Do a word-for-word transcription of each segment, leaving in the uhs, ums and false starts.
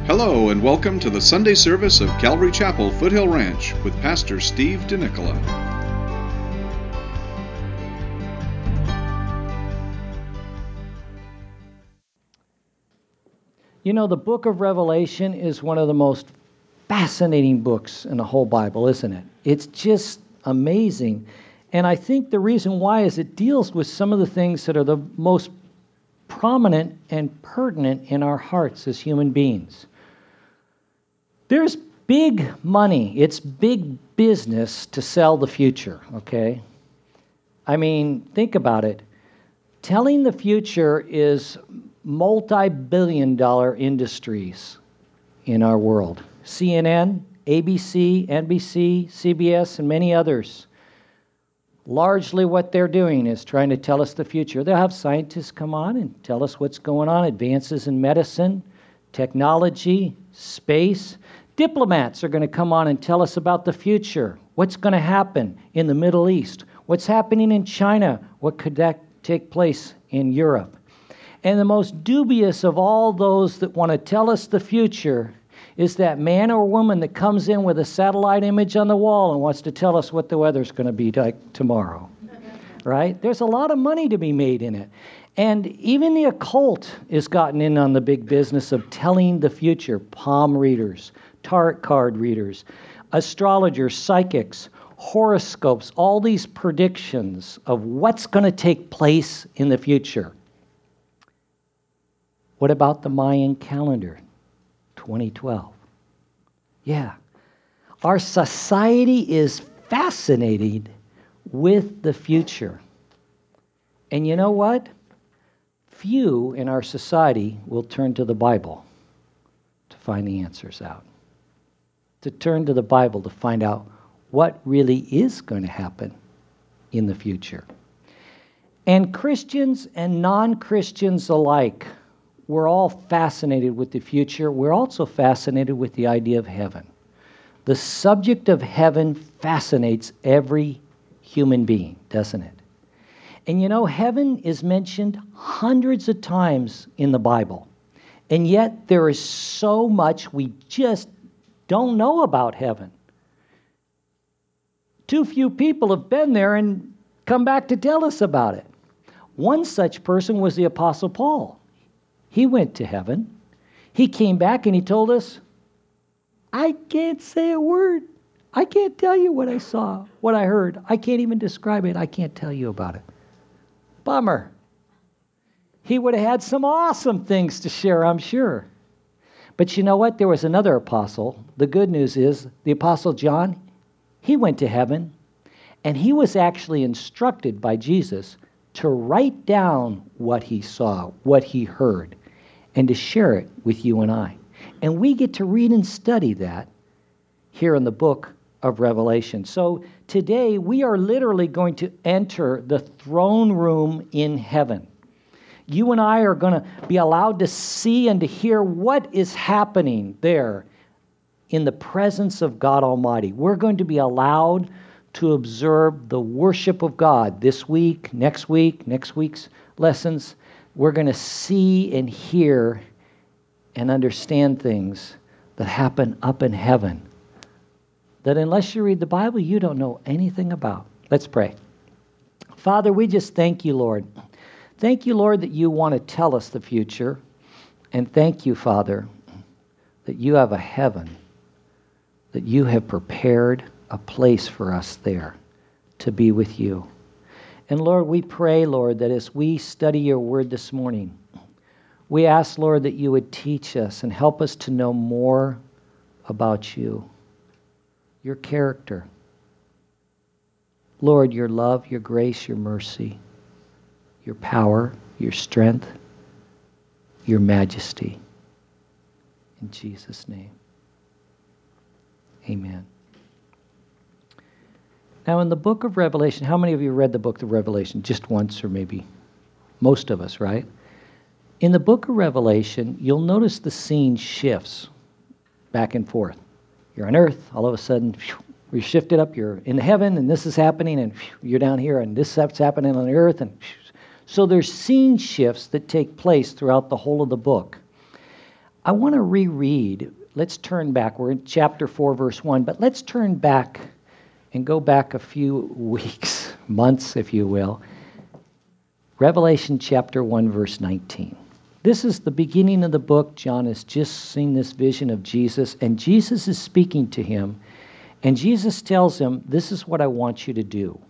Hello and welcome to the Sunday service of Calvary Chapel, Foothill Ranch with Pastor Steve DeNicola. You know, the book of Revelation is one of the most fascinating books in the whole Bible, isn't it? It's just amazing. And I think the reason why is it deals with some of the things that are the most prominent and pertinent in our hearts as human beings. There's big money. It's big business to sell the future, okay? I mean, think about it. Telling the future is multi-billion dollar industries in our world. C N N, A B C, N B C, C B S, and many others. Largely what they're doing is trying to tell us the future. They'll have scientists come on and tell us what's going on, advances in medicine, technology, space. Diplomats are going to come on and tell us about the future. What's going to happen in the Middle East? What's happening in China? What could that take place in Europe? And the most dubious of all those that want to tell us the future is that man or woman that comes in with a satellite image on the wall and wants to tell us what the weather's going to be like tomorrow. Right? There's a lot of money to be made in it. And even the occult has gotten in on the big business of telling the future. Palm readers, tarot card readers, astrologers, psychics, horoscopes, all these predictions of what's going to take place in the future. What about the Mayan calendar, twenty twelve? Yeah. Our society is fascinated with the future. And you know what? Few in our society will turn to the Bible to find the answers out. To turn to the Bible to find out what really is going to happen in the future. And Christians and non-Christians alike, we're all fascinated with the future. We're also fascinated with the idea of heaven. The subject of heaven fascinates every human being, doesn't it? And you know, heaven is mentioned hundreds of times in the Bible. And yet there is so much we just don't know about heaven. Too few people have been there and come back to tell us about it. One such person was the Apostle Paul. He went to heaven. He came back and he told us, I can't say a word. I can't tell you what I saw, what I heard. I can't even describe it. I can't tell you about it. Bummer. He would have had some awesome things to share, I'm sure. But you know what? There was another apostle. The good news is the Apostle John, he went to heaven, and he was actually instructed by Jesus to write down what he saw, what he heard, and to share it with you and I. And we get to read and study that here in the book of Revelation. So today we are literally going to enter the throne room in heaven. You and I are going to be allowed to see and to hear what is happening there in the presence of God Almighty. We're going to be allowed to observe the worship of God this week, next week, next week's lessons. We're going to see and hear and understand things that happen up in heaven that unless you read the Bible, you don't know anything about. Let's pray. Father, we just thank you, Lord. Thank you, Lord, that you want to tell us the future. And thank you, Father, that you have a heaven, that you have prepared a place for us there to be with you. And Lord, we pray, Lord, that as we study your word this morning, we ask, Lord, that you would teach us and help us to know more about you, your character. Lord, your love, your grace, your mercy, your power, your strength, your majesty. In Jesus' name, amen. Now, in the book of Revelation, how many of you read the book of Revelation just once, or maybe most of us, right? In the book of Revelation, you'll notice the scene shifts back and forth. You're on earth, all of a sudden, you're shifted up, you're in heaven, and this is happening, and you're down here, and this stuff's happening on the earth. And so there's scene shifts that take place throughout the whole of the book. I want to reread. Let's turn back. We're in chapter four, verse one, but let's turn back and go back a few weeks, months, if you will. Revelation chapter one, verse nineteen. This is the beginning of the book. John has just seen this vision of Jesus, and Jesus is speaking to him, and Jesus tells him, this is what I want you to do.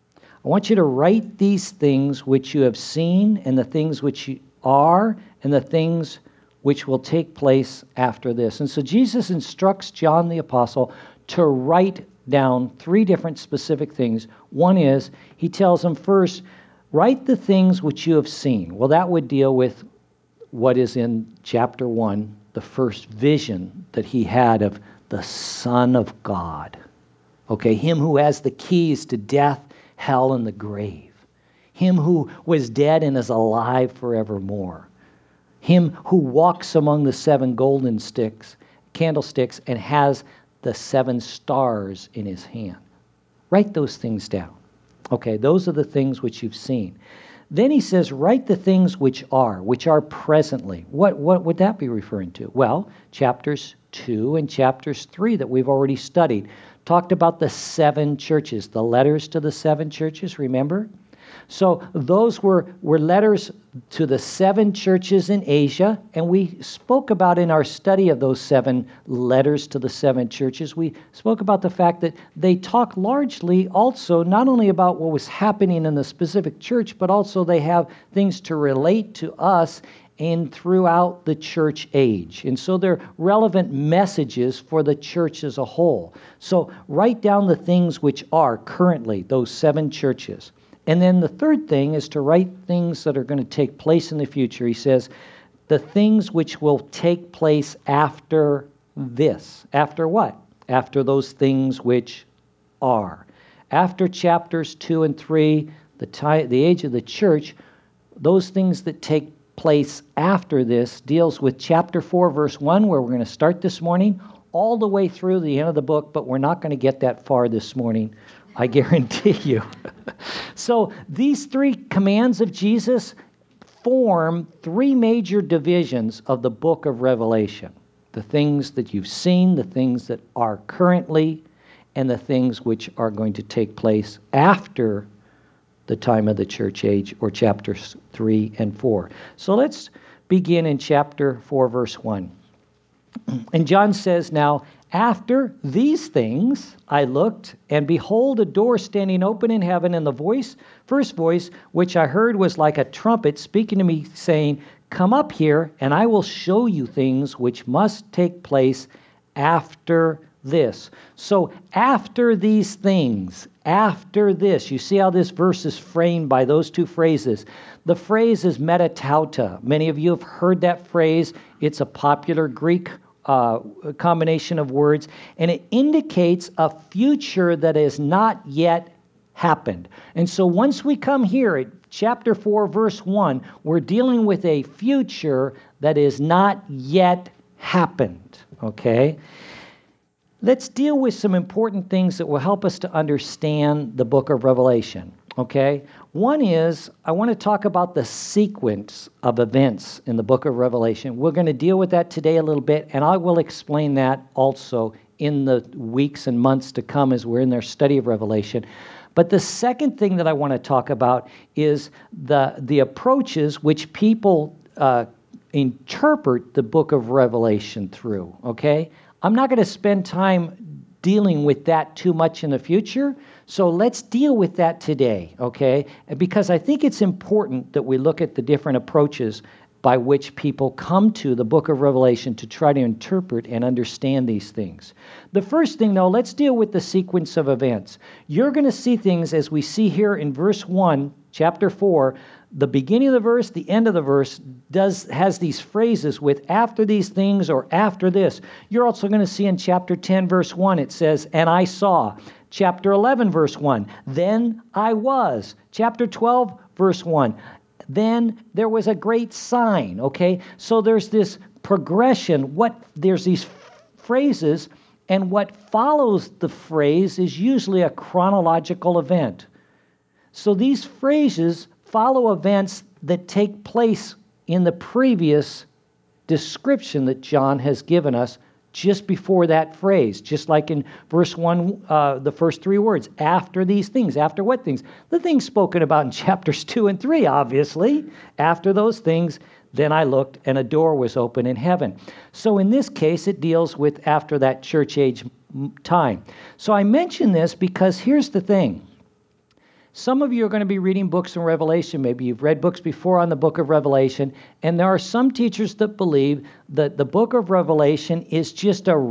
I want you to write these things which you have seen, and the things which you are, and the things which will take place after this. And so Jesus instructs John the Apostle to write down three different specific things. One is, he tells him first, write the things which you have seen. Well, that would deal with what is in chapter one, the first vision that he had of the Son of God. Okay, him who has the keys to death, hell, and the grave. Him who was dead and is alive forevermore. Him who walks among the seven golden sticks, candlesticks, and has the seven stars in his hand. Write those things down. Okay, those are the things which you've seen. Then he says, write the things which are, which are presently. What, what would that be referring to? Well, chapters two and chapters three that we've already studied talked about the seven churches, the letters to the seven churches, remember? So those were, were letters to the seven churches in Asia, and we spoke about in our study of those seven letters to the seven churches, we spoke about the fact that they talk largely also not only about what was happening in the specific church, but also they have things to relate to us and throughout the church age. And so they're relevant messages for the church as a whole. So write down the things which are currently those seven churches. And then the third thing is to write things that are going to take place in the future. He says, the things which will take place after this. After what? After those things which are. After chapters two and three, the, ty- the age of the church, those things that take place after this deals with chapter four, verse one, where we're going to start this morning, all the way through the end of the book, but we're not going to get that far this morning, I guarantee you. So these three commands of Jesus form three major divisions of the book of Revelation. The things that you've seen, the things that are currently, and the things which are going to take place after the time of the church age, or chapters three and four. So let's begin in chapter four, verse one. And John says, now, after these things I looked, and behold, a door standing open in heaven, and the voice, first voice, which I heard was like a trumpet speaking to me, saying, come up here, and I will show you things which must take place after this. So after these things, after this, you see how this verse is framed by those two phrases. The phrase is metatauta. Many of you have heard that phrase. It's a popular Greek uh, combination of words, and it indicates a future that has not yet happened. And so once we come here at chapter four, verse one, we're dealing with a future that is not yet happened, okay? Let's deal with some important things that will help us to understand the book of Revelation, okay? One is, I want to talk about the sequence of events in the book of Revelation. We're going to deal with that today a little bit, and I will explain that also in the weeks and months to come as we're in their study of Revelation. But the second thing that I want to talk about is the, the approaches which people uh, interpret the book of Revelation through, okay? I'm not going to spend time dealing with that too much in the future, so let's deal with that today, okay? Because I think it's important that we look at the different approaches by which people come to the book of Revelation to try to interpret and understand these things. The first thing, though, let's deal with the sequence of events. You're going to see things as we see here in verse one, chapter four. The beginning of the verse, the end of the verse does has these phrases with after these things or after this. You're also going to see in chapter ten, verse one, it says, and I saw. Chapter eleven, verse one, then I was. Chapter twelve, verse one, then there was a great sign, okay? So there's this progression. What there's these phrases, and what follows the phrase is usually a chronological event. So these phrases follow events that take place in the previous description that John has given us just before that phrase, just like in verse one, uh, the first three words, after these things. After what things? The things spoken about in chapters two and three, obviously. After those things, then I looked, and a door was open in heaven. So in this case, it deals with after that church age time. So I mention this because here's the thing. Some of you are going to be reading books in Revelation. Maybe you've read books before on the book of Revelation, and there are some teachers that believe that the book of Revelation is just a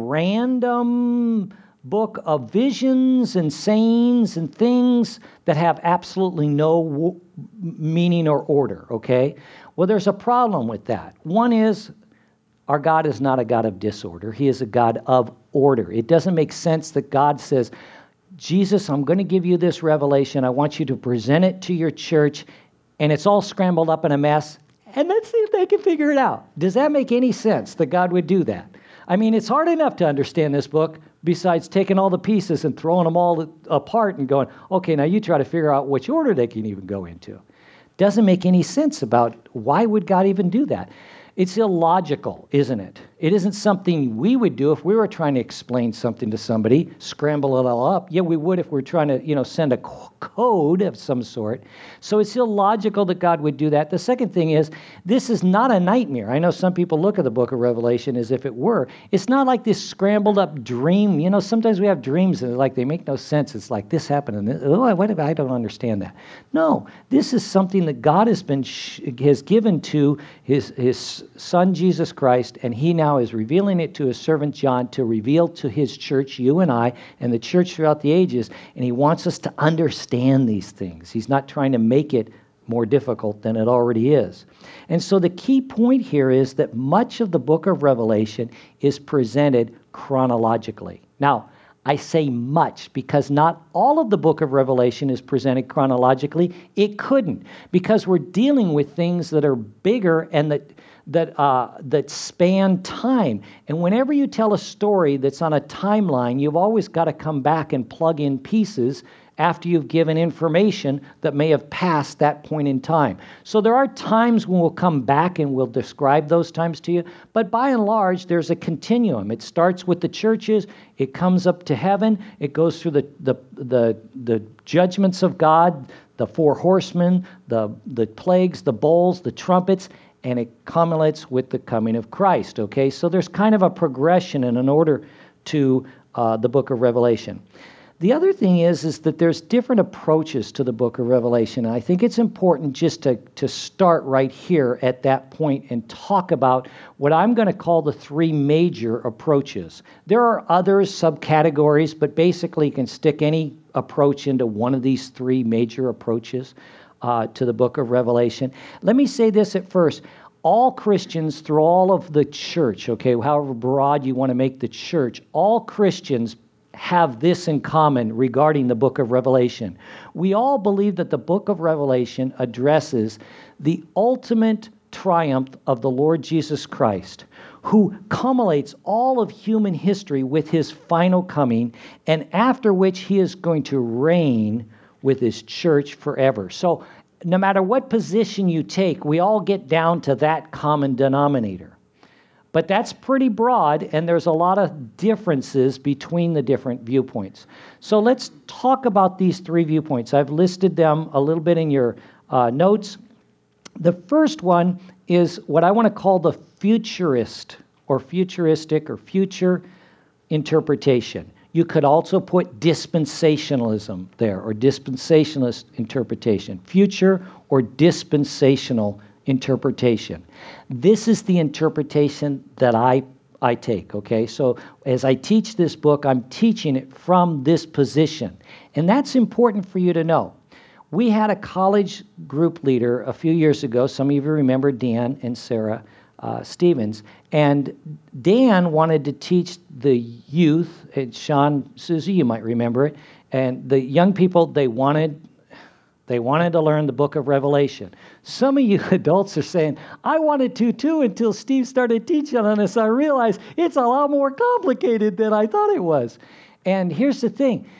random book of visions and sayings and things that have absolutely no w- meaning or order, okay? Well, there's a problem with that. One is, our God is not a God of disorder. He is a God of order. It doesn't make sense that God says, Jesus, I'm going to give you this revelation. I want you to present it to your church, and it's all scrambled up in a mess, and let's see if they can figure it out. Does that make any sense that God would do that? I mean, it's hard enough to understand this book besides taking all the pieces and throwing them all apart and going, okay, now you try to figure out which order they can even go into. Doesn't make any sense about why would God even do that. It's illogical, isn't it? It isn't something we would do if we were trying to explain something to somebody, scramble it all up. Yeah, we would if we were trying to, you know, send a code of some sort. So it's illogical that God would do that. The second thing is, this is not a nightmare. I know some people look at the book of Revelation as if it were. It's not like this scrambled up dream. You know, sometimes we have dreams and like they make no sense. It's like this happened and this, oh, what if I don't understand that? No, this is something that God has been has given to his his Son Jesus Christ, and he now is revealing it to his servant John to reveal to his church, you and I, and the church throughout the ages, and he wants us to understand these things. He's not trying to make it more difficult than it already is. And so the key point here is that much of the book of Revelation is presented chronologically. Now, I say much because not all of the book of Revelation is presented chronologically. It couldn't, because we're dealing with things that are bigger and that that uh, that span time. And whenever you tell a story that's on a timeline, you've always got to come back and plug in pieces after you've given information that may have passed that point in time. So there are times when we'll come back and we'll describe those times to you, but by and large, there's a continuum. It starts with the churches, it comes up to heaven, it goes through the the the, the judgments of God, the four horsemen, the, the plagues, the bowls, the trumpets, and it culminates with the coming of Christ, okay? So there's kind of a progression and an order to uh, the book of Revelation. The other thing is, is that there's different approaches to the book of Revelation. And I think it's important just to, to start right here at that point and talk about what I'm going to call the three major approaches. There are other subcategories, but basically you can stick any approach into one of these three major approaches uh, to the book of Revelation. Let me say this at first. All Christians through all of the church, okay, however broad you want to make the church, all Christians have this in common regarding the book of Revelation. We all believe that the book of Revelation addresses the ultimate triumph of the Lord Jesus Christ, who culminates all of human history with his final coming, and after which he is going to reign with his church forever. So no matter what position you take, we all get down to that common denominator. But that's pretty broad, and there's a lot of differences between the different viewpoints. So let's talk about these three viewpoints. I've listed them a little bit in your uh, notes. The first one is what I want to call the futurist or futuristic or future interpretation. You could also put dispensationalism there, or dispensationalist interpretation, future or dispensational interpretation. This is the interpretation that I I take, okay? So as I teach this book, I'm teaching it from this position. And that's important for you to know. We had a college group leader a few years ago. Some of you remember Dan and Sarah uh, Stevens. And Dan wanted to teach the youth, and Sean, Susie, you might remember it, and the young people, they wanted They wanted to learn the book of Revelation. Some of you adults are saying, I wanted to too until Steve started teaching on this. I realized it's a lot more complicated than I thought it was. And here's the thing.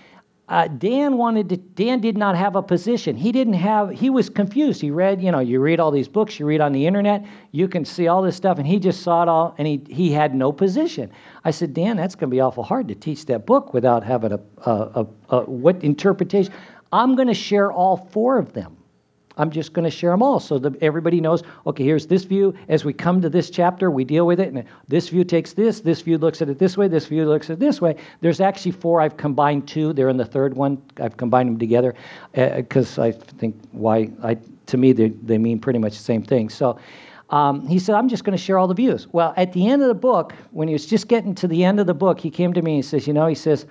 Uh, Dan wanted to, Dan did not have a position. He didn't have, he was confused. He read, you know, you read all these books, you read on the internet, you can see all this stuff, and he just saw it all, and he, he had no position. I said, Dan, that's going to be awful hard to teach that book without having a, a, a, a what interpretation. I'm going to share all four of them. I'm just going to share them all so that everybody knows, okay, here's this view. As we come to this chapter, we deal with it. And this view takes this. This view looks at it this way. This view looks at it this way. There's actually four. I've combined two. They're in the third one. I've combined them together because uh, I think why, I, to me, they, they mean pretty much the same thing. So um, he said, I'm just going to share all the views. Well, at the end of the book, when he was just getting to the end of the book, he came to me and he says, you know, he says,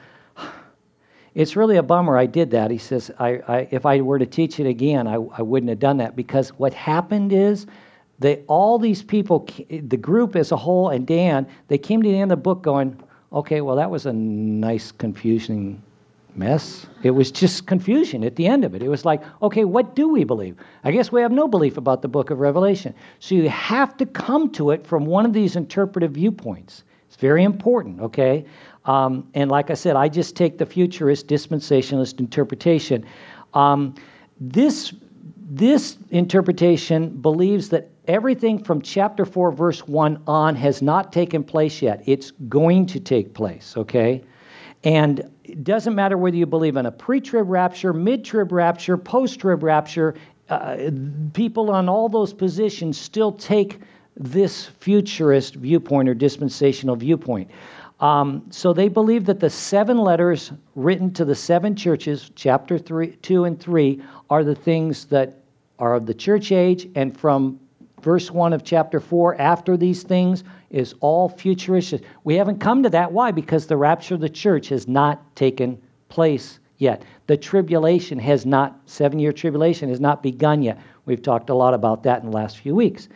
it's really a bummer I did that. He says, I, I, if I were to teach it again, I, I wouldn't have done that, because what happened is they, all these people, the group as a whole, and Dan, they came to the end of the book going, okay, well, that was a nice, confusing mess. It was just confusion at the end of it. It was like, okay, what do we believe? I guess we have no belief about the book of Revelation. So you have to come to it from one of these interpretive viewpoints. It's very important, okay? Um, and like I said, I just take the futurist, dispensationalist interpretation. Um, this, this interpretation believes that everything from chapter four, verse one on has not taken place yet. It's going to take place, okay? And it doesn't matter whether you believe in a pre-trib rapture, mid-trib rapture, post-trib rapture, uh, people on all those positions still take this futurist viewpoint or dispensational viewpoint. Um, so they believe that the seven letters written to the seven churches, chapter three, two and three, are the things that are of the church age, and from verse one of chapter four, after these things, is all futuristic. We haven't come to that. Why? Because the rapture of the church has not taken place yet. The tribulation has not, seven-year tribulation has not begun yet. We've talked a lot about that in the last few weeks.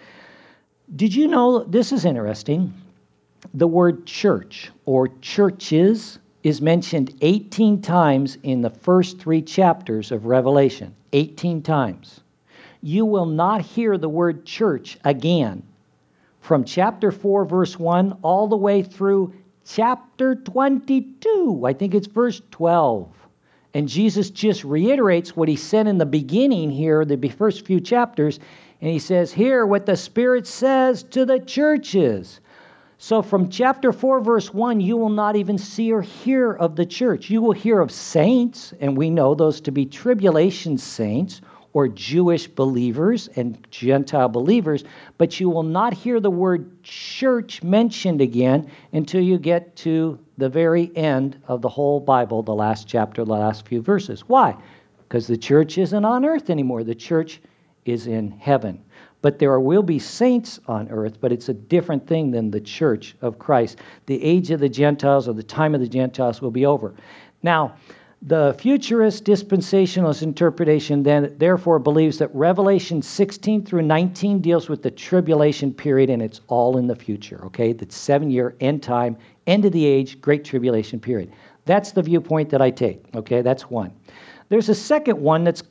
Did you know, this is interesting, the word church or churches is mentioned eighteen times in the first three chapters of Revelation. eighteen times. You will not hear the word church again from chapter four, verse one, all the way through chapter twenty-two. I think it's verse twelve. And Jesus just reiterates what he said in the beginning here, the first few chapters, and he says, hear what the Spirit says to the churches. So from chapter four, verse one, you will not even see or hear of the church. You will hear of saints, and we know those to be tribulation saints, or Jewish believers and Gentile believers, but you will not hear the word church mentioned again until you get to the very end of the whole Bible, the last chapter, the last few verses. Why? Because the church isn't on earth anymore. The church is in heaven. But there will be saints on earth, but it's a different thing than the church of Christ. The age of the Gentiles, or the time of the Gentiles, will be over. Now, the futurist dispensationalist interpretation then therefore believes that Revelation sixteen through nineteen deals with the tribulation period, and it's all in the future, okay? The seven-year end time, end of the age, great tribulation period. That's the viewpoint that I take, okay? That's one. There's a second one that's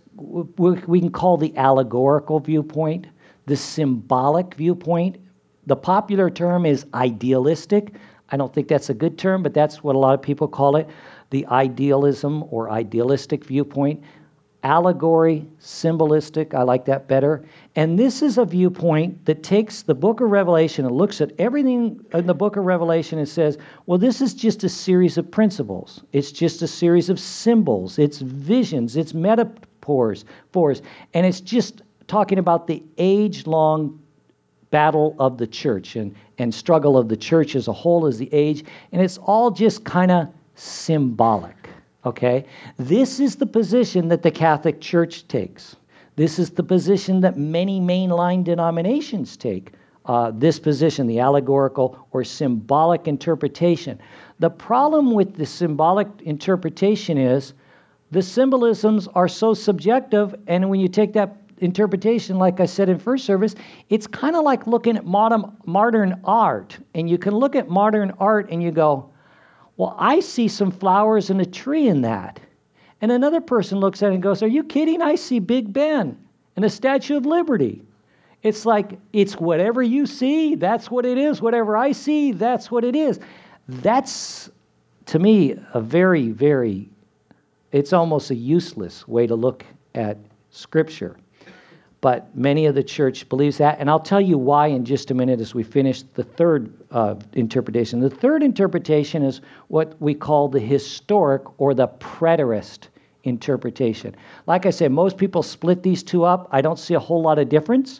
we can call the allegorical viewpoint, the symbolic viewpoint. The popular term is idealistic. I don't think that's a good term, but that's what a lot of people call it. The idealism or idealistic viewpoint. Allegory, symbolistic, I like that better. And this is a viewpoint that takes the book of Revelation and looks at everything in the book of Revelation and says, well, this is just a series of principles. It's just a series of symbols. It's visions. It's metaphors. And it's just talking about the age-long battle of the church and, and struggle of the church as a whole as the age. And it's all just kind of symbolic. Okay, this is the position that the Catholic Church takes. This is the position that many mainline denominations take. Uh, this position, the allegorical or symbolic interpretation. The problem with the symbolic interpretation is the symbolisms are so subjective, and when you take that interpretation, like I said in first service, it's kind of like looking at modern, modern art. And you can look at modern art and you go, well, I see some flowers and a tree in that. And another person looks at it and goes, are you kidding? I see Big Ben and a Statue of Liberty. It's like, it's whatever you see, that's what it is. Whatever I see, that's what it is. That's, to me, a very, very It's almost a useless way to look at Scripture. But many of the church believes that, and I'll tell you why in just a minute as we finish the third uh, interpretation. The third interpretation is what we call the historic or the preterist interpretation. Like I said, most people split these two up. I don't see a whole lot of difference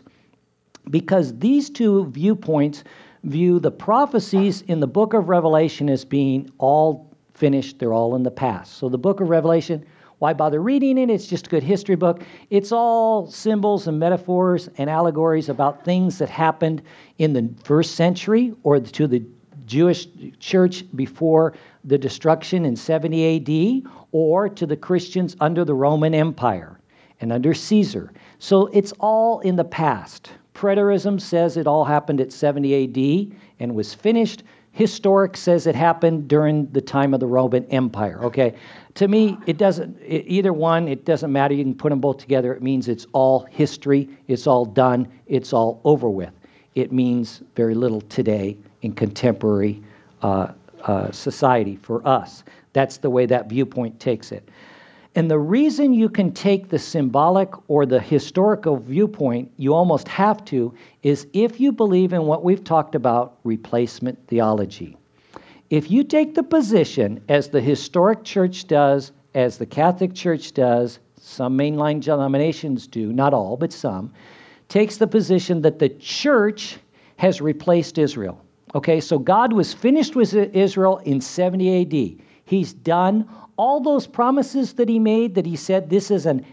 because these two viewpoints view the prophecies in the book of Revelation as being all finished. They're all in the past. So the book of Revelation, why bother reading it? It's just a good history book. It's all symbols and metaphors and allegories about things that happened in the first century or to the Jewish church before the destruction in seventy A D or to the Christians under the Roman Empire and under Caesar. So it's all in the past. Preterism says it all happened at seventy A D and was finished. Historic says it happened during the time of the Roman Empire. Okay, to me, it doesn't, it, either one, it doesn't matter. You can put them both together. It means it's all history. It's all done. It's all over with. It means very little today in contemporary uh, uh, society for us. That's the way that viewpoint takes it. And the reason you can take the symbolic or the historical viewpoint, you almost have to, is if you believe in what we've talked about, replacement theology. If you take the position, as the historic church does, as the Catholic Church does, some mainline denominations do, not all, but some, takes the position that the church has replaced Israel. Okay, so God was finished with Israel in seventy A D. He's done all those promises that he made, that he said, this is an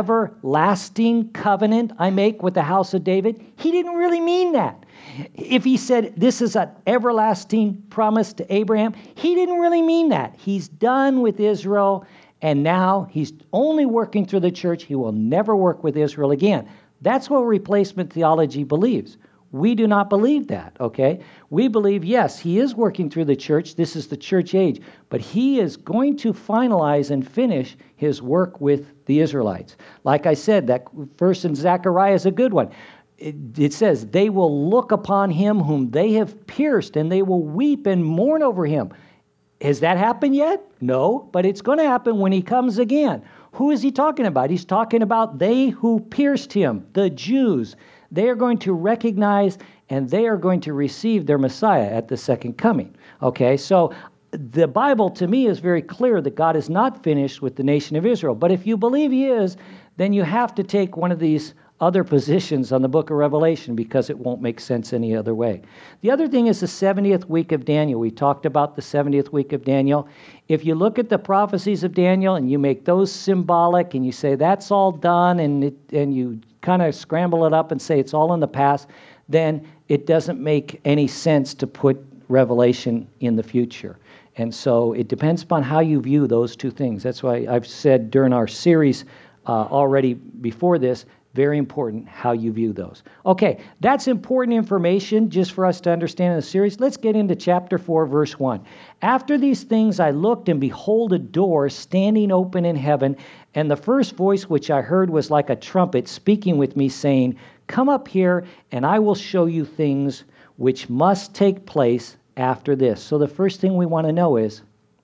everlasting covenant I make with the house of David. He didn't really mean that. If he said, this is an everlasting promise to Abraham, he didn't really mean that. He's done with Israel, and now he's only working through the church. He will never work with Israel again. That's what replacement theology believes. We do not believe that, okay? We believe, yes, he is working through the church. This is the church age. But he is going to finalize and finish his work with the Israelites. Like I said, that verse in Zechariah is a good one. It, it says, they will look upon him whom they have pierced, and they will weep and mourn over him. Has that happened yet? No, but it's going to happen when he comes again. Who is he talking about? He's talking about they who pierced him, the Jews. They are going to recognize and they are going to receive their Messiah at the second coming. Okay, so the Bible to me is very clear that God is not finished with the nation of Israel. But if you believe he is, then you have to take one of these other positions on the book of Revelation because it won't make sense any other way. The other thing is the seventieth week of Daniel. We talked about the seventieth week of Daniel. If you look at the prophecies of Daniel and you make those symbolic and you say that's all done and it, and you kind of scramble it up and say it's all in the past, then it doesn't make any sense to put Revelation in the future. And so it depends upon how you view those two things. That's why I've said during our series uh, already before this, very important how you view those. Okay, that's important information just for us to understand in the series. Let's get into chapter four, verse one. After these things I looked, and behold, a door standing open in heaven, and the first voice which I heard was like a trumpet speaking with me, saying, come up here, and I will show you things which must take place after this. So the first thing we want to know is,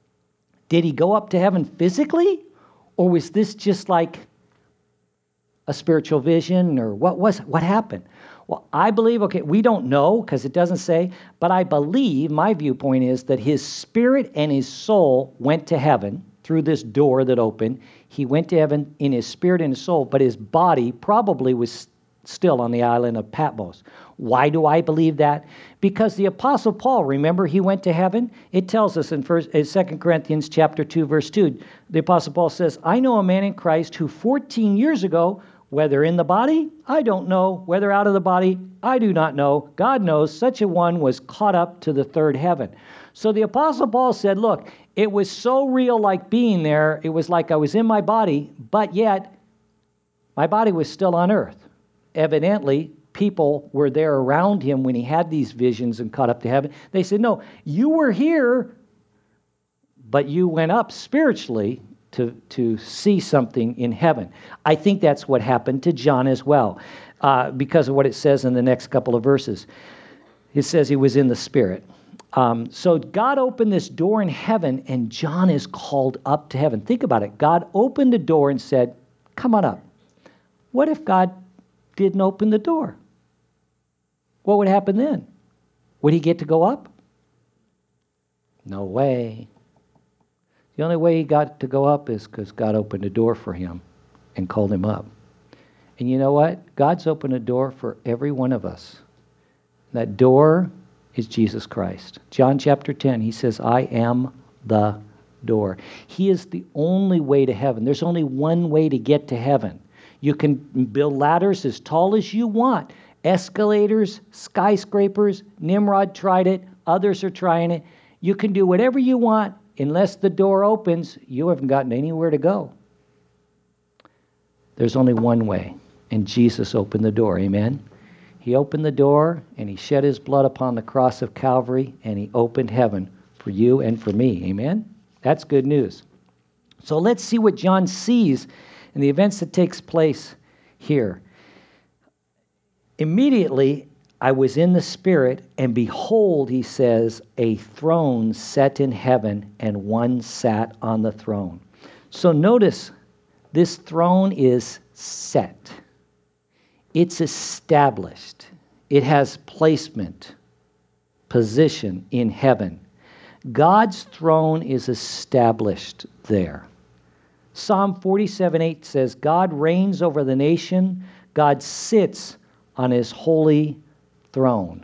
did he go up to heaven physically? Or was this just like a spiritual vision, or what was what happened? Well, I believe, okay, we don't know because it doesn't say, but I believe, my viewpoint is that his spirit and his soul went to heaven through this door that opened. He went to heaven in his spirit and his soul, but his body probably was still on the island of Patmos. Why do I believe that? Because the Apostle Paul, remember, he went to heaven. It tells us in first, in Second Corinthians chapter two, verse two, the Apostle Paul says, I know a man in Christ who fourteen years ago, whether in the body, I don't know. Whether out of the body, I do not know. God knows such a one was caught up to the third heaven. So the Apostle Paul said, look, it was so real like being there. It was like I was in my body, but yet my body was still on earth. Evidently, people were there around him when he had these visions and caught up to heaven. They said, no, you were here, but you went up spiritually to, to see something in heaven. I think that's what happened to John as well, uh, because of what it says in the next couple of verses. It says he was in the Spirit. Um, so God opened this door in heaven, and John is called up to heaven. Think about it. God opened the door and said, come on up. What if God didn't open the door? What would happen then? Would he get to go up? No way. The only way he got to go up is because God opened a door for him and called him up. And you know what? God's opened a door for every one of us. That door is Jesus Christ. John chapter ten, he says, I am the door. He is the only way to heaven. There's only one way to get to heaven. You can build ladders as tall as you want. Escalators, skyscrapers. Nimrod tried it. Others are trying it. You can do whatever you want. Unless the door opens, you haven't gotten anywhere to go. There's only one way, and Jesus opened the door. Amen? He opened the door, and he shed his blood upon the cross of Calvary, and he opened heaven for you and for me. Amen? That's good news. So let's see what John sees in the events that takes place here. Immediately, I was in the Spirit, and behold, he says, a throne set in heaven, and one sat on the throne. So notice, this throne is set. It's established. It has placement, position in heaven. God's throne is established there. Psalm forty-seven eight says, God reigns over the nation. God sits on his holy throne.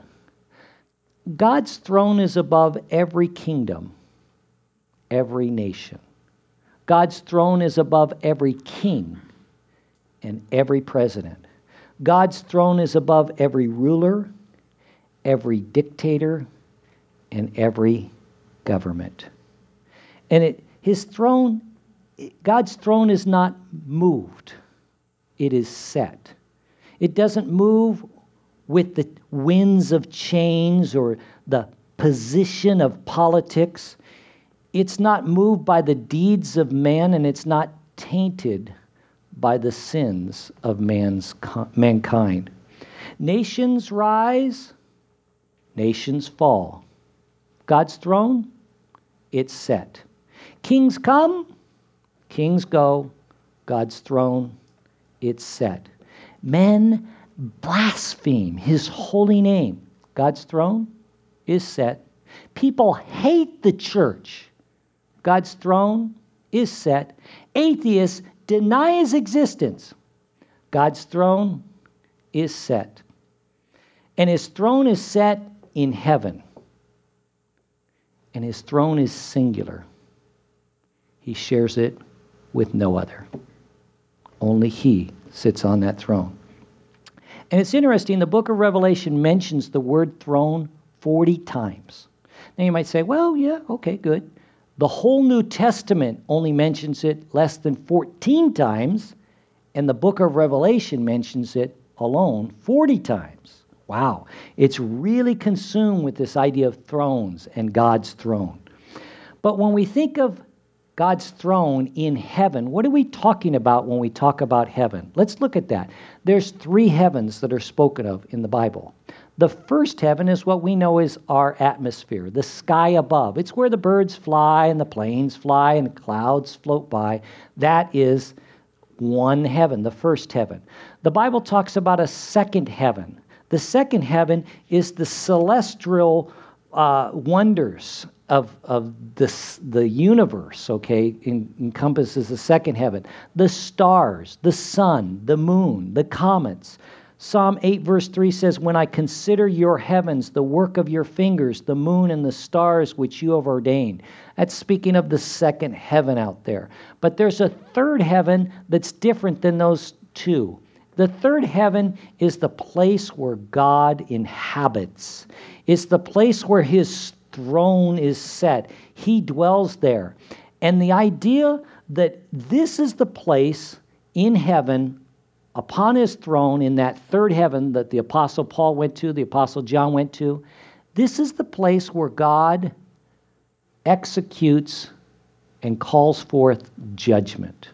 God's throne is above every kingdom, every nation. God's throne is above every king and every president. God's throne is above every ruler, every dictator, and every government. And it, his throne, God's throne is not moved. It is set. It doesn't move with the winds of change or the position of politics. It's not moved by the deeds of man, and it's not tainted by the sins of man's mankind. Nations rise, nations fall. God's throne, it's set. Kings come, kings go. God's throne, it's set. Men blaspheme his holy name. God's throne is set. People hate the church. God's throne is set. Atheists deny his existence. God's throne is set. And his throne is set in heaven. And his throne is singular. He shares it with no other. Only he sits on that throne. And it's interesting, the book of Revelation mentions the word throne forty times. Now you might say, well, yeah, okay, good. The whole New Testament only mentions it less than fourteen times, and the book of Revelation mentions it alone forty times. Wow. It's really consumed with this idea of thrones and God's throne. But when we think of God's throne in heaven, what are we talking about when we talk about heaven? Let's look at that. There's three heavens that are spoken of in the Bible. The first heaven is what we know as our atmosphere, the sky above. It's where the birds fly and the planes fly and the clouds float by. That is one heaven, the first heaven. The Bible talks about a second heaven. The second heaven is the celestial uh, wonders of, of this, the universe, okay, en- encompasses the second heaven. The stars, the sun, the moon, the comets. Psalm eight verse three says, when I consider your heavens, the work of your fingers, the moon and the stars which you have ordained. That's speaking of the second heaven out there. But there's a third heaven that's different than those two. The third heaven is the place where God inhabits. It's the place where his throne is set. He dwells there. And the idea that this is the place in heaven upon his throne in that third heaven that the Apostle Paul went to, the Apostle John went to, this is the place where God executes and calls forth judgment.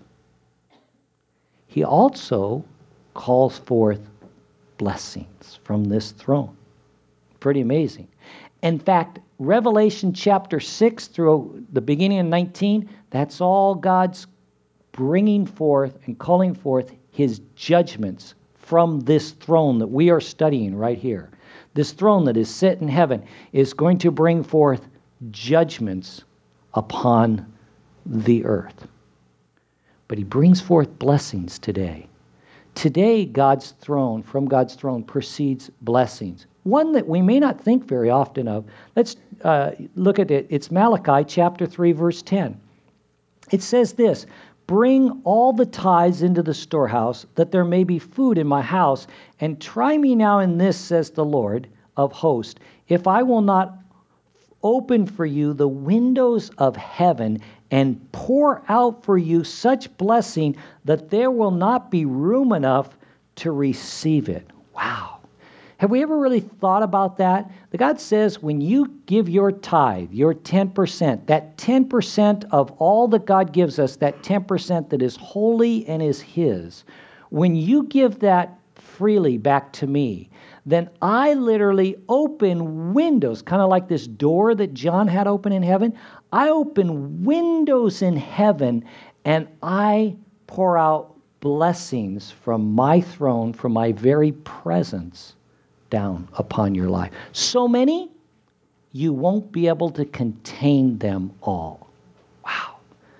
He also calls forth blessings from this throne. Pretty amazing. In fact, Revelation chapter six through the beginning of nineteen, that's all God's bringing forth and calling forth his judgments from this throne that we are studying right here. This throne that is set in heaven is going to bring forth judgments upon the earth. But he brings forth blessings today. Today, God's throne, from God's throne, proceeds blessings. One that we may not think very often of. Let's uh, look at it. It's Malachi chapter three, verse ten. It says this, "Bring all the tithes into the storehouse, that there may be food in my house, and try me now in this, says the Lord of hosts, if I will not open for you the windows of heaven and pour out for you such blessing that there will not be room enough to receive it." Wow. Have we ever really thought about that? The God says when you give your tithe, your ten percent, that ten percent of all that God gives us, that ten percent that is holy and is his, when you give that freely back to me, then I literally open windows, kind of like this door that John had open in heaven. I open windows in heaven and I pour out blessings from my throne, from my very presence down upon your life. So many, you won't be able to contain them all. Wow.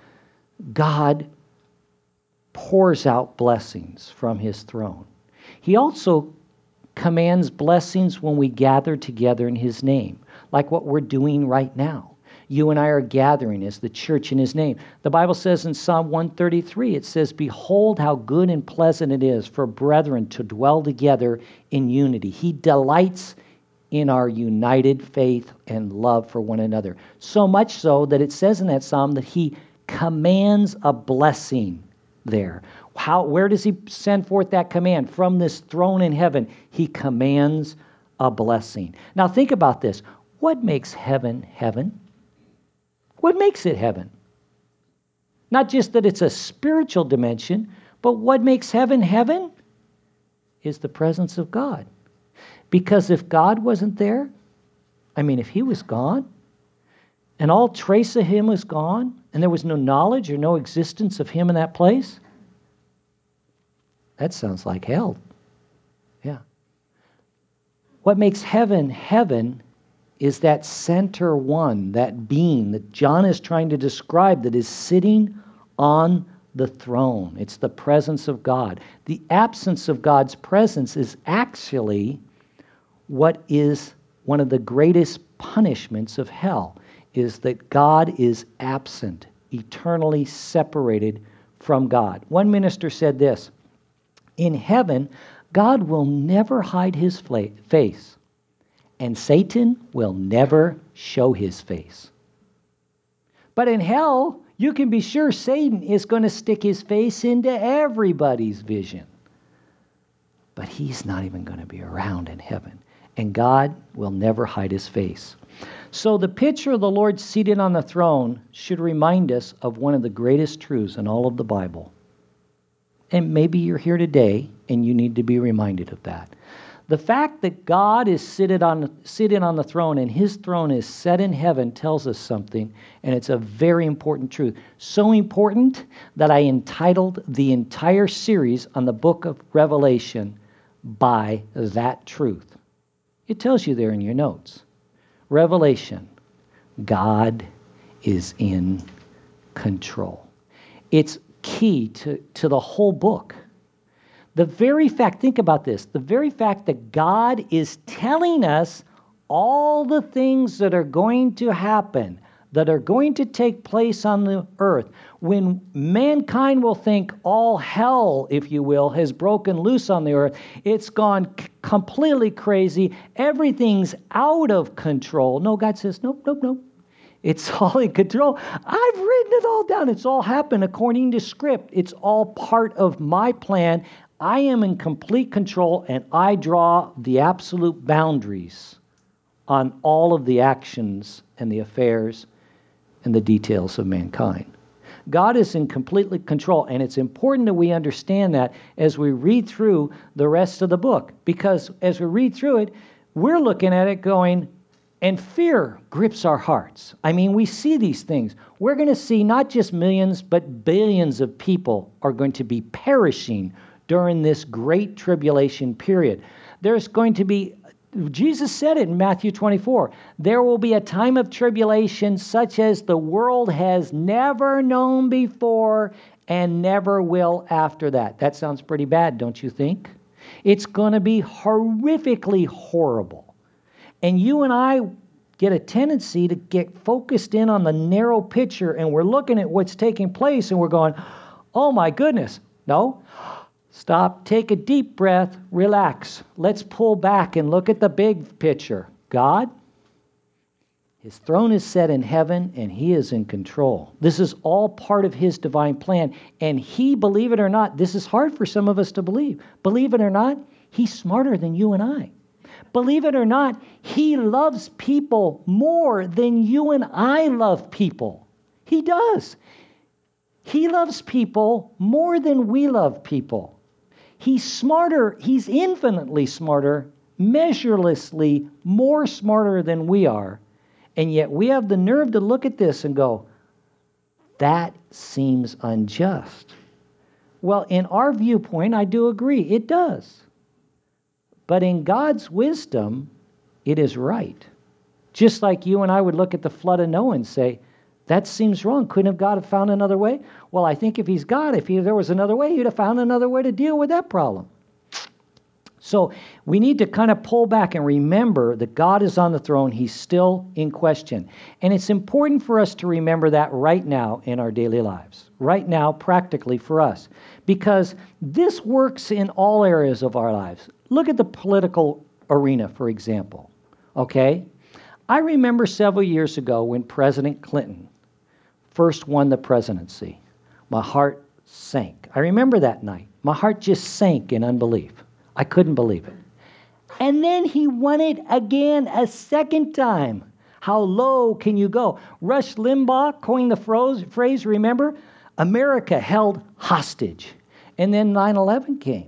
God pours out blessings from his throne. He also commands blessings when we gather together in his name, like what we're doing right now. You and I are gathering as the church in his name. The Bible says in Psalm one thirty-three, it says, "Behold how good and pleasant it is for brethren to dwell together in unity." He delights in our united faith and love for one another. So much so that it says in that psalm that he commands a blessing there. How, where does he send forth that command? From this throne in heaven, he commands a blessing. Now think about this. What makes heaven heaven? What makes it heaven? Not just that it's a spiritual dimension, but what makes heaven heaven is the presence of God. Because if God wasn't there, I mean, if he was gone, and all trace of him was gone, and there was no knowledge or no existence of him in that place, that sounds like hell. Yeah. What makes heaven heaven is that center one, that being that John is trying to describe that is sitting on the throne. It's the presence of God. The absence of God's presence is actually what is one of the greatest punishments of hell, is that God is absent, eternally separated from God. One minister said this, "In heaven, God will never hide his face, and Satan will never show his face. But in hell, you can be sure Satan is going to stick his face into everybody's vision. But he's not even going to be around in heaven. And God will never hide his face." So the picture of the Lord seated on the throne should remind us of one of the greatest truths in all of the Bible. And maybe you're here today and you need to be reminded of that. The fact that God is seated on, seated on the throne and his throne is set in heaven tells us something, and it's a very important truth. So important that I entitled the entire series on the book of Revelation, "By That Truth." It tells you there in your notes. Revelation, God is in control. It's key to, to the whole book. The very fact, think about this, the very fact that God is telling us all the things that are going to happen, that are going to take place on the earth, when mankind will think all hell, if you will, has broken loose on the earth, it's gone c- completely crazy, everything's out of control. No, God says, nope, nope, nope. It's all in control. I've written it all down. It's all happened according to script. It's all part of my plan. I am in complete control, and I draw the absolute boundaries on all of the actions and the affairs and the details of mankind. God is in complete control, and it's important that we understand that as we read through the rest of the book, because as we read through it, we're looking at it going, And fear grips our hearts. I mean, we see these things. We're going to see not just millions, but billions of people are going to be perishing during this great tribulation period. There's going to be, Jesus said it in Matthew twenty-four, there will be a time of tribulation such as the world has never known before and never will after that. That sounds pretty bad, don't you think? It's going to be horrifically horrible. And you and I get a tendency to get focused in on the narrow picture, and we're looking at what's taking place, and we're going, oh my goodness. No. Stop, take a deep breath, relax. Let's pull back and look at the big picture. God, His throne is set in heaven, and He is in control. This is all part of His divine plan. And He, believe it or not, this is hard for some of us to believe. Believe it or not, He's smarter than you and I. Believe it or not, He loves people more than you and I love people. He does. He loves people more than we love people. He's smarter. He's infinitely smarter, measurelessly more smarter than we are. And yet we have the nerve to look at this and go, that seems unjust. Well, in our viewpoint, I do agree. It does. But in God's wisdom, it is right. Just like you and I would look at the flood of Noah and say, that seems wrong. Couldn't have God have found another way? Well, I think if He's God, if he, there was another way, He'd have found another way to deal with that problem. So we need to kind of pull back and remember that God is on the throne. He's still in question. And it's important for us to remember that right now in our daily lives. Right now, practically for us. Because this works in all areas of our lives. Look at the political arena, for example. Okay? I remember several years ago when President Clinton first won the presidency. My heart sank. I remember that night. My heart just sank in unbelief. I couldn't believe it. And then he won it again a second time. How low can you go? Rush Limbaugh coined the phrase, remember? America held hostage. And then nine eleven came.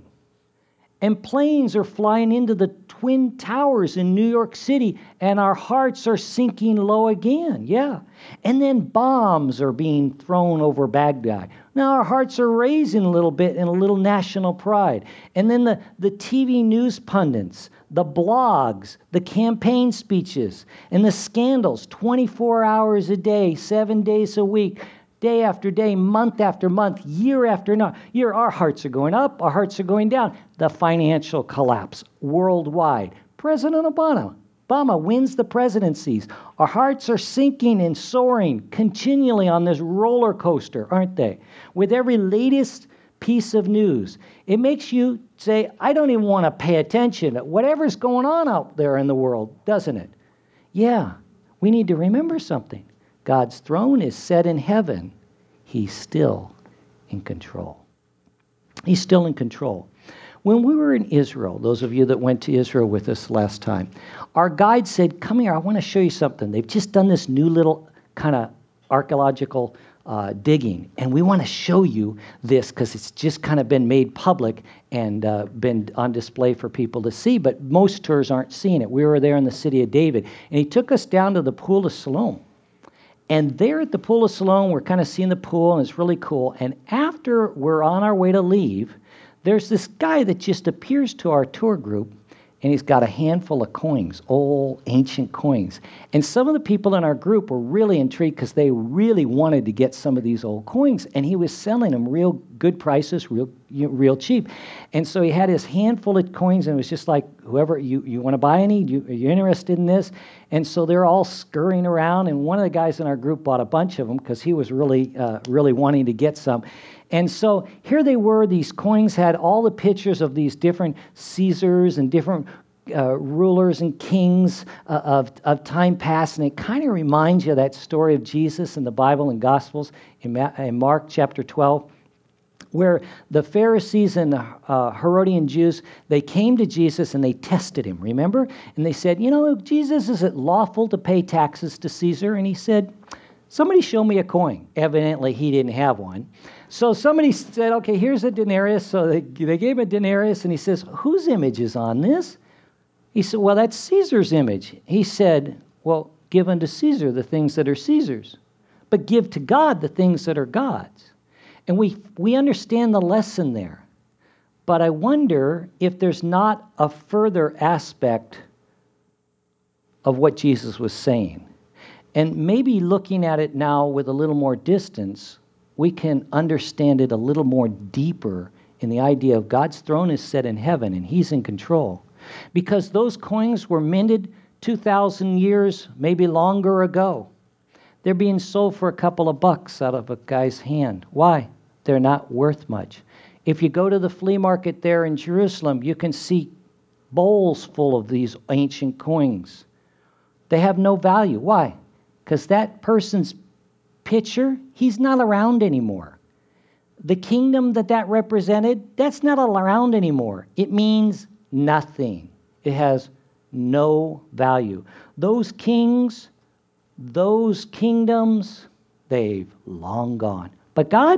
And planes are flying into the Twin Towers in New York City, and our hearts are sinking low again. Yeah. And then bombs are being thrown over Baghdad. Now our hearts are raising a little bit in a little national pride. And then the, the T V news pundits, the blogs, the campaign speeches, and the scandals twenty-four hours a day, seven days a week. Day after day, month after month, year after year, our hearts are going up, our hearts are going down. The financial collapse worldwide. President Obama, Obama wins the presidencies. Our hearts are sinking and soaring continually on this roller coaster, aren't they? With every latest piece of news. It makes you say, I don't even want to pay attention to whatever's going on out there in the world, doesn't it? Yeah, we need to remember something. God's throne is set in heaven. He's still in control. He's still in control. When we were in Israel, those of you that went to Israel with us last time, our guide said, come here, I want to show you something. They've just done this new little kind of archaeological uh, digging, and we want to show you this because it's just kind of been made public and uh, been on display for people to see, but most tours aren't seeing it. We were there in the city of David, and he took us down to the Pool of Siloam. And there at the Pool of Siloam, we're kind of seeing the pool, and it's really cool. And after we're on our way to leave, there's this guy that just appears to our tour group, and he's got a handful of coins, old ancient coins. And some of the people in our group were really intrigued because they really wanted to get some of these old coins. And he was selling them real good prices, real real cheap. And so he had his handful of coins, and it was just like, whoever, you, you want to buy any? You, are you interested in this? And so they're all scurrying around, and one of the guys in our group bought a bunch of them because he was really, uh, really wanting to get some. And so here they were, these coins had all the pictures of these different Caesars and different uh, rulers and kings uh, of, of time past. And it kind of reminds you of that story of Jesus in the Bible and Gospels in, Ma- in Mark chapter twelve, where the Pharisees and the uh, Herodian Jews, they came to Jesus and they tested him, remember? And they said, you know, Jesus, is it lawful to pay taxes to Caesar? And he said, somebody show me a coin. Evidently, he didn't have one. So somebody said, okay, here's a denarius. So they, they gave him a denarius, and he says, whose image is on this? He said, well, that's Caesar's image. He said, Well, give unto Caesar the things that are Caesar's, but give to God the things that are God's. And we we understand the lesson there. But I wonder if there's not a further aspect of what Jesus was saying. And maybe looking at it now with a little more distance, we can understand it a little more deeper in the idea of God's throne is set in heaven and he's in control. Because those coins were minted two thousand years, maybe longer ago. They're being sold for a couple of bucks out of a guy's hand. Why? They're not worth much. If you go to the flea market there in Jerusalem, you can see bowls full of these ancient coins. They have no value. Why? Because that person's picture, he's not around anymore. The kingdom that that represented, that's not around anymore. It means nothing. It has no value. Those kings, those kingdoms, they've long gone. But God,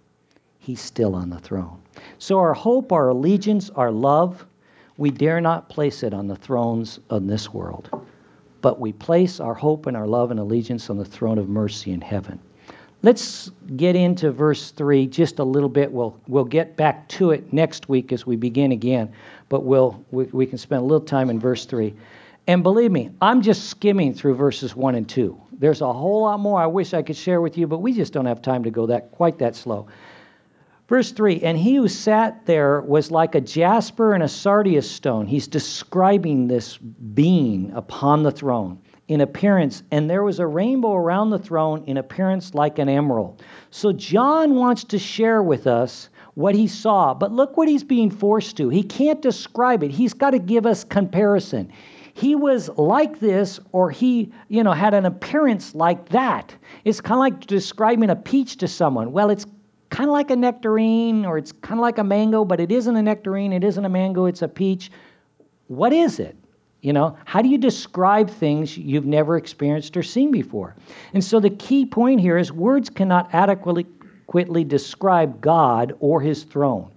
he's still on the throne. So our hope, our allegiance, our love, we dare not place it on the thrones of this world. But we place our hope and our love and allegiance on the throne of mercy in heaven. Let's get into verse three just a little bit. We'll we'll get back to it next week as we begin again. But we'll we, we can spend a little time in verse three. And believe me, I'm just skimming through verses one and two. There's a whole lot more I wish I could share with you, but we just don't have time to go that quite that slow. Verse three, and he who sat there was like a jasper and a sardius stone. He's describing this being upon the throne in appearance, and there was a rainbow around the throne in appearance like an emerald. So John wants to share with us what he saw, but look what he's being forced to. He can't describe it. He's got to give us comparison. He was like this, or he, you know, had an appearance like that. It's kind of like describing a peach to someone. Well, it's kind of like a nectarine, or it's kind of like a mango, but it isn't a nectarine, it isn't a mango, it's a peach. What is it? You know, how do you describe things you've never experienced or seen before? And so the key point here is words cannot adequately describe God or his throne.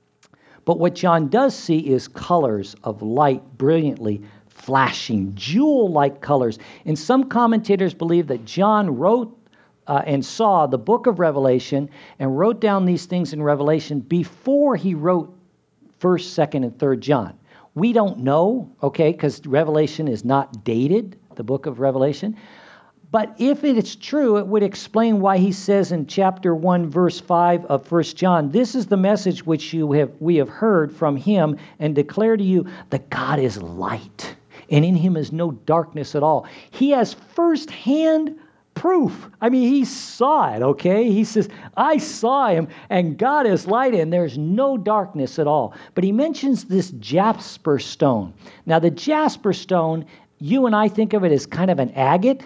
But what John does see is colors of light brilliantly flashing, jewel-like colors. And some commentators believe that John wrote Uh, and saw the book of Revelation and wrote down these things in Revelation before he wrote first, second, and third John. We don't know, okay, because Revelation is not dated, the book of Revelation. But if it is true, it would explain why he says in chapter one, verse five of First John, this is the message which you have we have heard from him and declare to you that God is light, and in him is no darkness at all. He has firsthand proof. I mean, he saw it, okay? He says, I saw him, and God is light, and there's no darkness at all. But he mentions this jasper stone. Now, the jasper stone, you and I think of it as kind of an agate,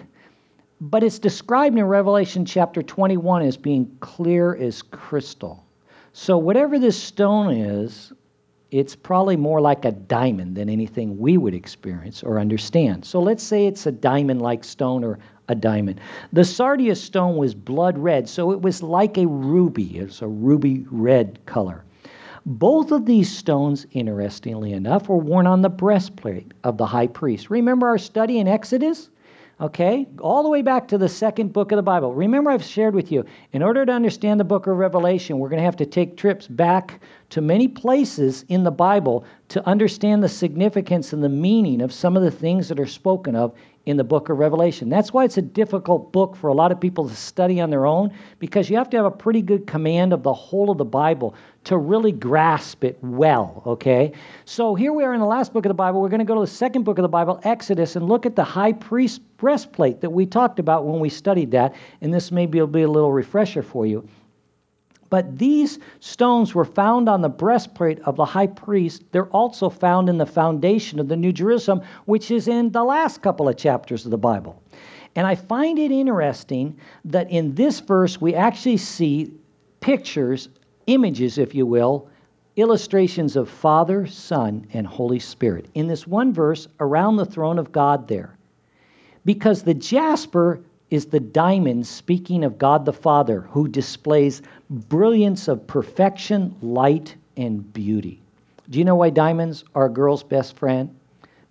but it's described in Revelation chapter twenty-one as being clear as crystal. So whatever this stone is, it's probably more like a diamond than anything we would experience or understand. So let's say it's a diamond-like stone or a diamond. The sardius stone was blood red, so it was like a ruby. It's a ruby red color. Both of these stones, interestingly enough, were worn on the breastplate of the high priest. Remember our study in Exodus? Okay, all the way back to the second book of the Bible. Remember, I've shared with you, in order to understand the book of Revelation, we're going to have to take trips back to many places in the Bible to understand the significance and the meaning of some of the things that are spoken of in the book of Revelation. That's why it's a difficult book for a lot of people to study on their own, because you have to have a pretty good command of the whole of the Bible to really grasp it well, okay? So here we are in the last book of the Bible. We're going to go to the second book of the Bible, Exodus, and look at the high priest breastplate that we talked about when we studied that, and this maybe will be a little refresher for you. But these stones were found on the breastplate of the high priest. They're also found in the foundation of the New Jerusalem, which is in the last couple of chapters of the Bible. And I find it interesting that in this verse we actually see pictures, images, if you will, illustrations of Father, Son, and Holy Spirit. In this one verse, around the throne of God there. Because the jasper is the diamond speaking of God the Father, who displays brilliance of perfection, light, and beauty. Do you know why diamonds are a girl's best friend?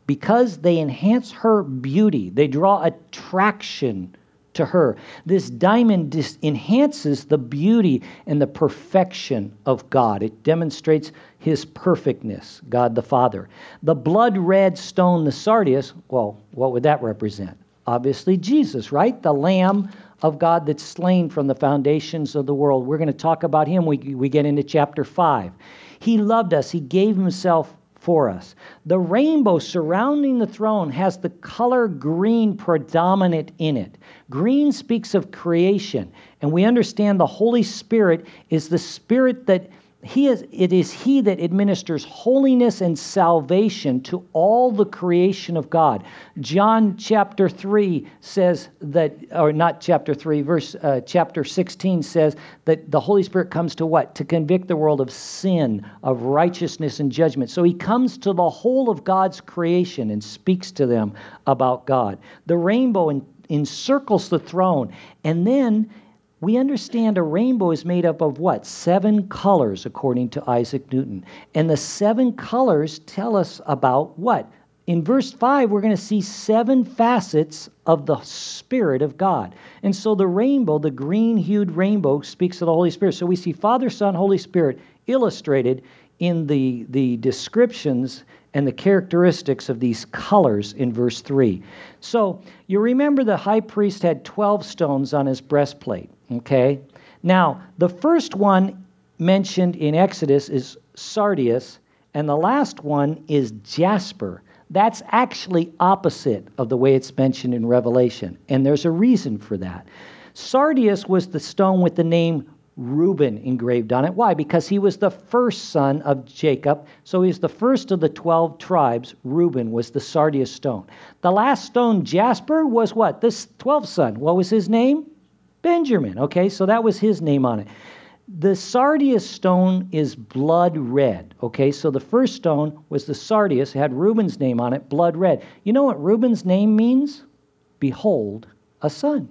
because they enhance her beauty. They draw attraction to her. This diamond dis- enhances the beauty and the perfection of God. It demonstrates his perfectness, God the Father. The blood red stone, the sardius, well, what would that represent? Obviously Jesus, right? The Lamb of God that's slain from the foundations of the world. We're going to talk about him. We, we get into chapter five. He loved us. He gave himself for us. The rainbow surrounding the throne has the color green predominant in it. Green speaks of creation, and we understand the Holy Spirit is the Spirit that He is, it is He that administers holiness and salvation to all the creation of God. John chapter three says that, or not chapter three, verse uh, chapter sixteen says that the Holy Spirit comes to what? To convict the world of sin, of righteousness and judgment. So He comes to the whole of God's creation and speaks to them about God. The rainbow en- encircles the throne, and then we understand a rainbow is made up of what? Seven colors, according to Isaac Newton. And the seven colors tell us about what? In verse five, we're going to see seven facets of the Spirit of God. And so the rainbow, the green-hued rainbow, speaks of the Holy Spirit. So we see Father, Son, Holy Spirit illustrated in the, the descriptions and the characteristics of these colors in verse three. So you remember the high priest had twelve stones on his breastplate. Okay? Now, the first one mentioned in Exodus is sardius, and the last one is jasper. That's actually opposite of the way it's mentioned in Revelation, and there's a reason for that. Sardius was the stone with the name Reuben engraved on it. Why? Because he was the first son of Jacob, so he's the first of the twelve tribes. Reuben was the sardius stone. The last stone, jasper, was what? This twelfth son. What was his name? Benjamin. Okay, so that was his name on it. The sardius stone is blood red. Okay, so the first stone was the sardius, it had Reuben's name on it, blood red. You know what Reuben's name means? Behold, a son.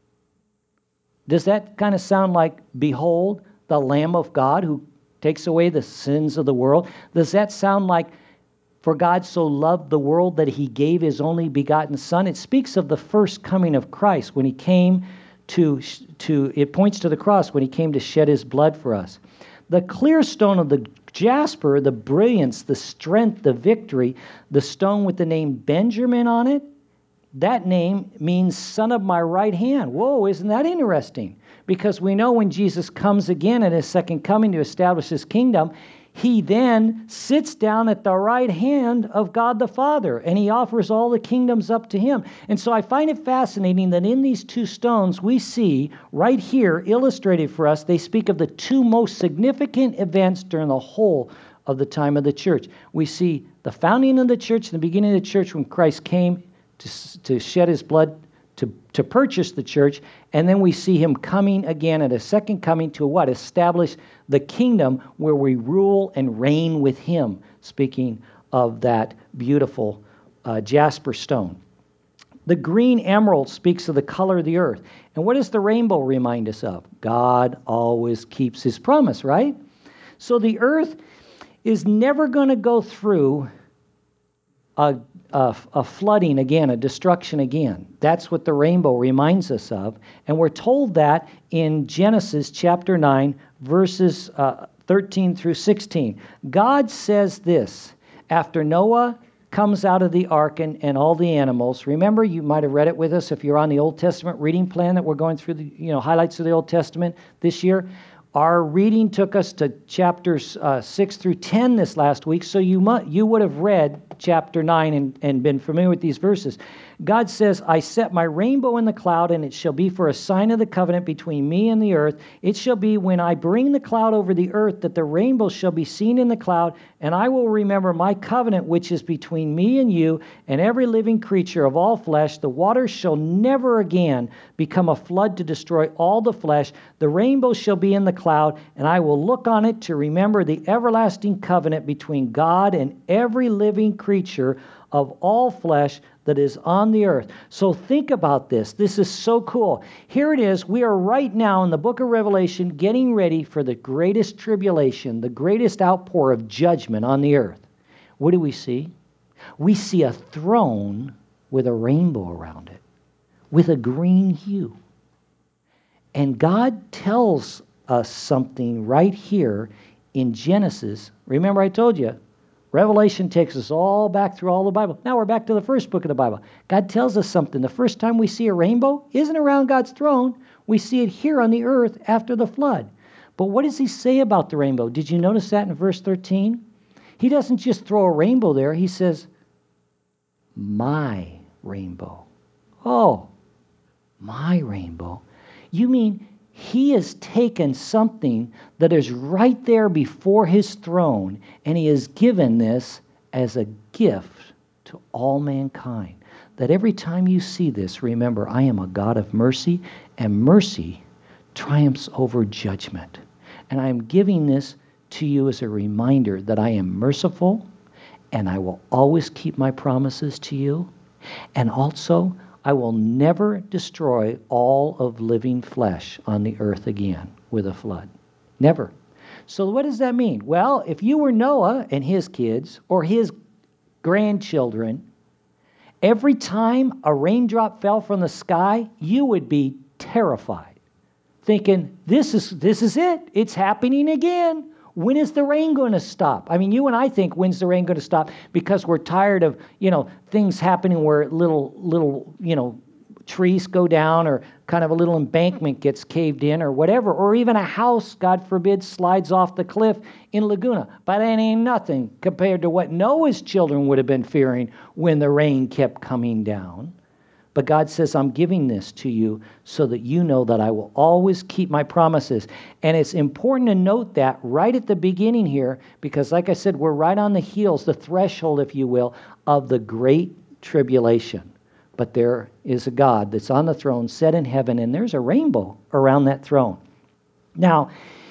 Does that kind of sound like, behold, the Lamb of God who takes away the sins of the world? Does that sound like, for God so loved the world that he gave his only begotten Son? It speaks of the first coming of Christ when he came to, to it points to the cross when he came to shed his blood for us. The clear stone of the jasper, the brilliance, the strength, the victory, the stone with the name Benjamin on it, that name means son of my right hand. Whoa, isn't that interesting? Because we know when Jesus comes again at his second coming to establish his kingdom, he then sits down at the right hand of God the Father, and he offers all the kingdoms up to him. And so I find it fascinating that in these two stones we see right here illustrated for us, they speak of the two most significant events during the whole of the time of the church. We see the founding of the church, the beginning of the church when Christ came to, to shed his blood to, to purchase the church, and then we see him coming again at a second coming to what? Establish the kingdom where we rule and reign with him, speaking of that beautiful uh, jasper stone. The green emerald speaks of the color of the earth. And what does the rainbow remind us of? God always keeps his promise, right? So the earth is never going to go through a A, a flooding again, a destruction again. That's what the rainbow reminds us of. And we're told that in Genesis chapter nine, verses uh, thirteen through sixteen. God says this, after Noah comes out of the ark and, and all the animals. Remember, you might have read it with us if you're on the Old Testament reading plan that we're going through the you know highlights of the Old Testament this year. Our reading took us to chapters uh, six through ten this last week, so you mu- you would have read chapter nine and, and been familiar with these verses. God says, I set my rainbow in the cloud, and it shall be for a sign of the covenant between me and the earth. It shall be when I bring the cloud over the earth that the rainbow shall be seen in the cloud, and I will remember my covenant which is between me and you and every living creature of all flesh. The waters shall never again become a flood to destroy all the flesh. The rainbow shall be in the cloud, and I will look on it to remember the everlasting covenant between God and every living creature of all flesh that is on the earth. So think about this. This is so cool. Here it is. We are right now in the book of Revelation getting ready for the greatest tribulation, the greatest outpour of judgment on the earth. What do we see? We see a throne with a rainbow around it, with a green hue. And God tells us something right here in Genesis. Remember I told you, Revelation takes us all back through all the Bible. Now we're back to the first book of the Bible. God tells us something. The first time we see a rainbow isn't around God's throne. We see it here on the earth after the flood. But what does he say about the rainbow? Did you notice that in verse thirteen? He doesn't just throw a rainbow there. He says, my rainbow. Oh, my rainbow. You mean he has taken something that is right there before his throne, and he has given this as a gift to all mankind. That every time you see this, remember, I am a God of mercy, and mercy triumphs over judgment. And I am giving this to you as a reminder that I am merciful, and I will always keep my promises to you. And also, I will never destroy all of living flesh on the earth again with a flood. Never. So what does that mean? Well, if you were Noah and his kids or his grandchildren, every time a raindrop fell from the sky, you would be terrified, thinking, this is this is it. It's happening again. When is the rain going to stop? I mean, you and I think, when's the rain going to stop? Because we're tired of, you know, things happening where little, little, you know, trees go down, or kind of a little embankment gets caved in, or whatever, or even a house, God forbid, slides off the cliff in Laguna. But that ain't nothing compared to what Noah's children would have been fearing when the rain kept coming down. But God says, I'm giving this to you so that you know that I will always keep my promises. And it's important to note that right at the beginning here, because like I said, we're right on the heels, the threshold, if you will, of the great tribulation. But there is a God that's on the throne, set in heaven, and there's a rainbow around that throne. Now,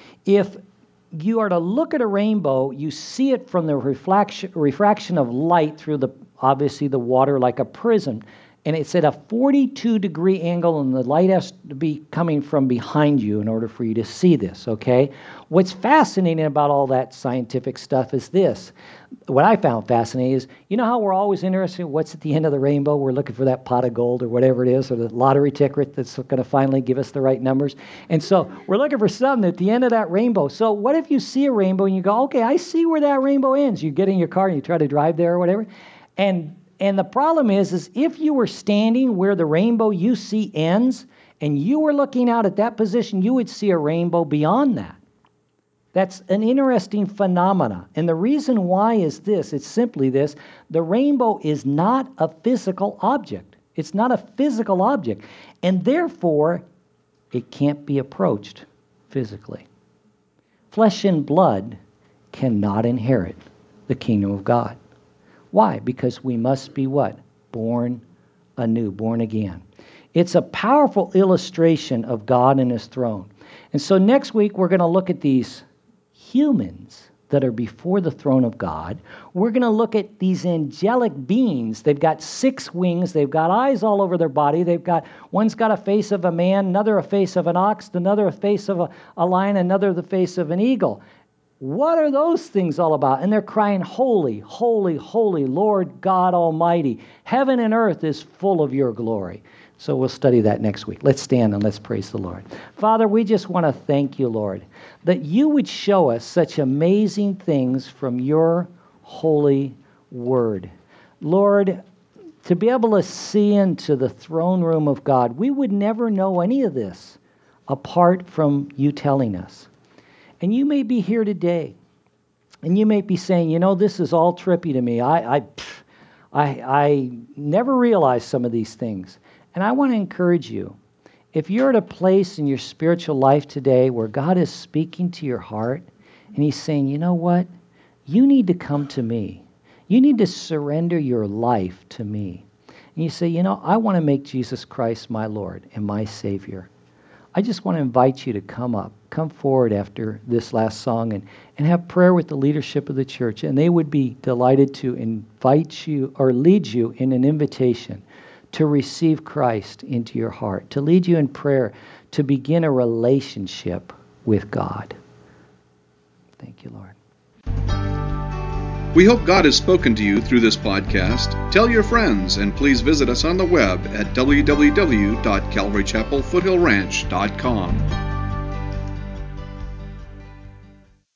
if you are to look at a rainbow, you see it from the reflection, refraction of light through the, obviously, the water like a prism. And it's at a forty-two degree angle, and the light has to be coming from behind you in order for you to see this, okay? What's fascinating about all that scientific stuff is this. What I found fascinating is, you know how we're always interested in what's at the end of the rainbow? We're looking for that pot of gold or whatever it is, or the lottery ticket that's going to finally give us the right numbers. And so we're looking for something at the end of that rainbow. So what if you see a rainbow and you go, okay, I see where that rainbow ends. You get in your car and you try to drive there or whatever. And And the problem is, is if you were standing where the rainbow you see ends, and you were looking out at that position, you would see a rainbow beyond that. That's an interesting phenomena. And the reason why is this, it's simply this: the rainbow is not a physical object. It's not a physical object. And therefore, it can't be approached physically. Flesh and blood cannot inherit the kingdom of God. Why? Because we must be what? Born anew, born again. It's a powerful illustration of God and his throne. And so next week, we're going to look at these humans that are before the throne of God. We're going to look at these angelic beings. They've got six wings. They've got eyes all over their body. They've got, one's got a face of a man, another a face of an ox, another a face of a, a lion, another the face of an eagle. What are those things all about? And they're crying, holy, holy, holy, Lord God Almighty. Heaven and earth is full of your glory. So we'll study that next week. Let's stand and let's praise the Lord. Father, we just want to thank you, Lord, that you would show us such amazing things from your holy word. Lord, to be able to see into the throne room of God, we would never know any of this apart from you telling us. And you may be here today, and you may be saying, you know, this is all trippy to me. I, I, I, I never realized some of these things. And I want to encourage you, if you're at a place in your spiritual life today where God is speaking to your heart, and he's saying, you know what? You need to come to me. You need to surrender your life to me. And you say, you know, I want to make Jesus Christ my Lord and my Savior. I just want to invite you to come up, come forward after this last song and, and have prayer with the leadership of the church. And they would be delighted to invite you or lead you in an invitation to receive Christ into your heart, to lead you in prayer, to begin a relationship with God. Thank you, Lord. We hope God has spoken to you through this podcast. Tell your friends, and please visit us on the web at w w w dot calvary chapel foothill ranch dot com.